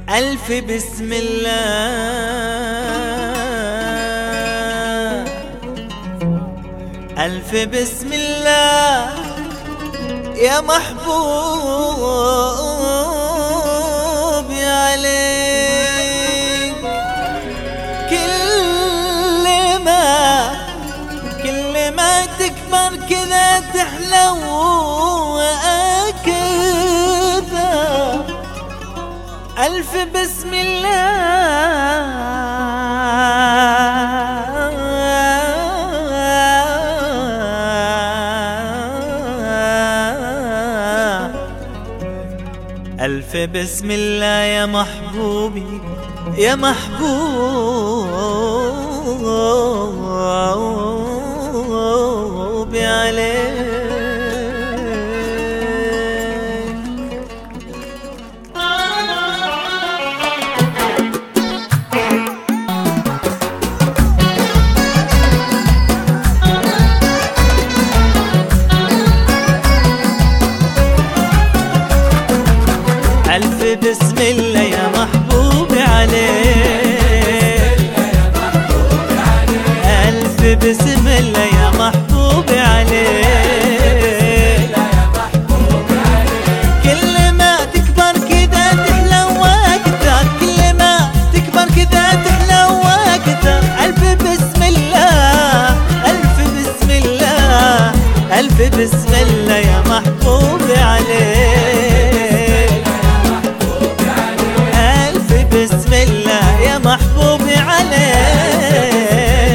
ألف بسم الله، ألف بسم الله يا محبوب عليك. كل ما تكبر كذا تحلو كذا. ألف بسم الله، ألف بسم الله يا محبوبي يا محبوبي عليك. ألف بسم الله يا محبوبي عليك، ألف بسم الله يا محبوبي عليك. كل ما تكبر كذا تحلو أكثر، كل ما تكبر كذا تحلو أكثر. ألف بسم الله، ألف بسم الله، ألف بسم الله يا محبوبي عليك، بسم الله يا محبوبي عليك.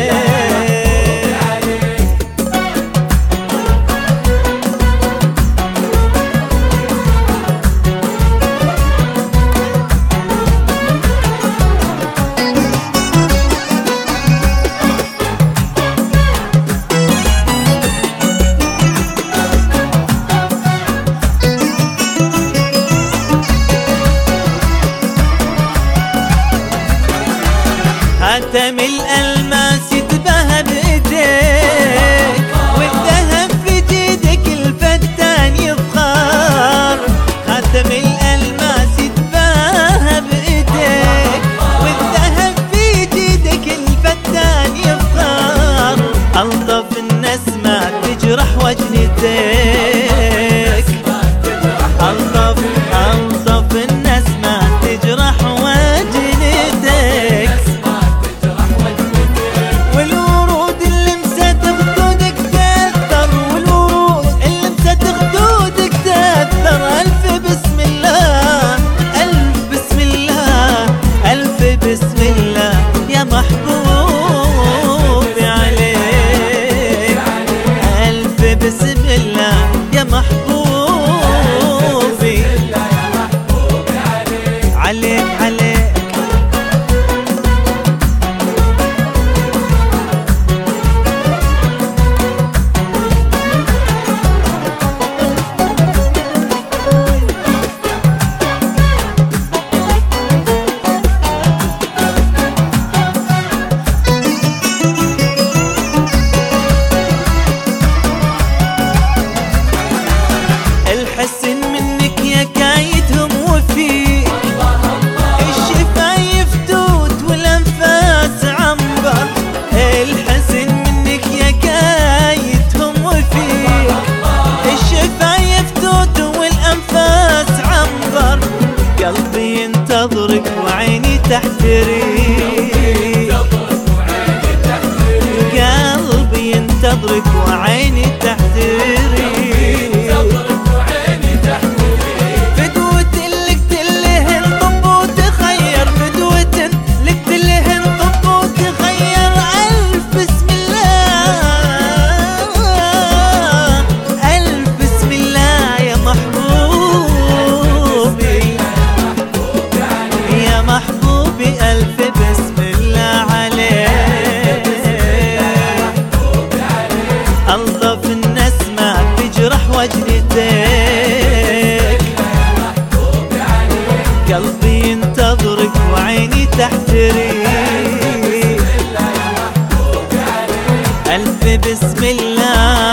خاتم الألماس يتباهى بإيديك، والذهب في جيدك الفتان يفخر. خاتم الألماس يتباهى بإيديك، والذهب في جيدك الفتان يفخر. ألطف النسمة تجرح وجنتك، ألطف النسمة تجرح وجنتك. بسم الله يا محبوبي عليك، ألف بسم الله يا محبوبي عليك عليك. الحسن منك يا كايدهم وفيك، الشفايف توت والأنفاس عنبر. الحسن منك يا كايدهم وفيك، الشفايف توت والأنفاس عنبر. قلبي ينتظرك وعيني تحتريك، قلبي ينتظرك وعيني تحتريك. ألف بسم الله عليك، ألطف النسمة تجرح وجنتك. قلبي ينتظرك وعيني تحتريك. ألف بسم الله